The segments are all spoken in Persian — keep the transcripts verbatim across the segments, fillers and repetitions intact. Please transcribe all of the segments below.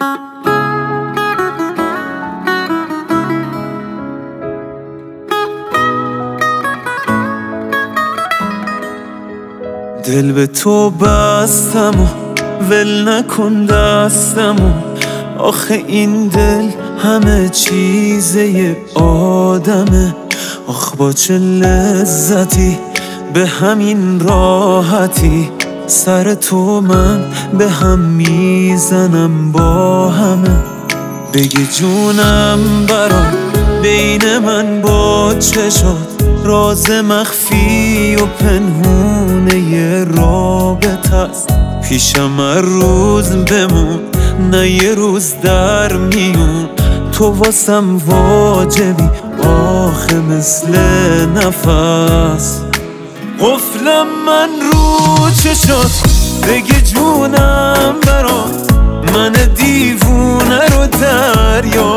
دل به تو بستم و ول نکن دستمو، آخه این دل همه چیزه آدمه. آخ با چه لذتی به همین راحتی، سر تو من به هم میزنم با همه. بگی جونم برام بین من با چشات، راز مخفی و پنهونه ی رابطه است. پیشم هر روز بمون، نه یه روز در میون. تو واسم واجبی آخه مثل نفس. قفلم من رو چشات، بگی جونم برام من دیوونه رو دریا.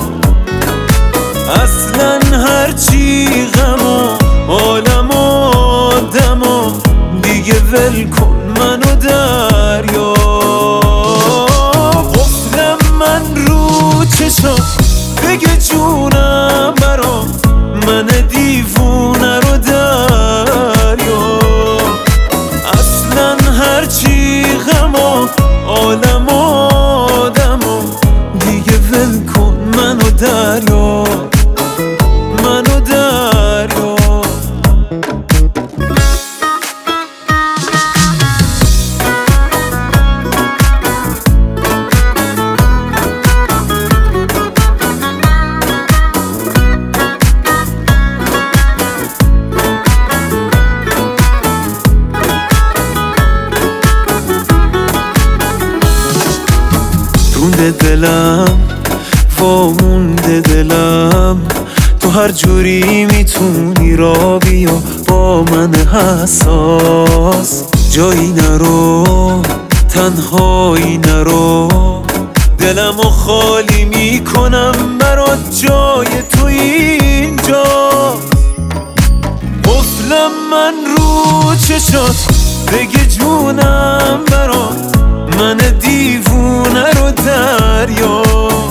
اصلا هرچی غم و عالم و آدم و دیگه ول کن منو دریا. قفلم من رو چشات، بگی جونم برام من دیوونه رو دریا. اصلا هرچی غم و عالم و آدم و دیگه ول کن منو دریا، منو دریا. مونده دلم وامونده دلم، تو هر جوری میتونی را بیا با من حساس. جایی نرو تنهایی نرو، دلمو خالی میکنم برات جای تو اینجا. قفلم من رو چشات، بگی جونم برات من دیوونه رو دریا.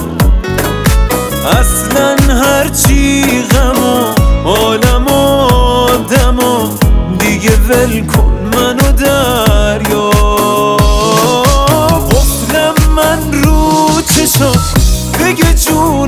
اصلا هرچی غم و عالم و آدم و دیگه ول کن منو دریا. قفلم من رو چشات، بگی جون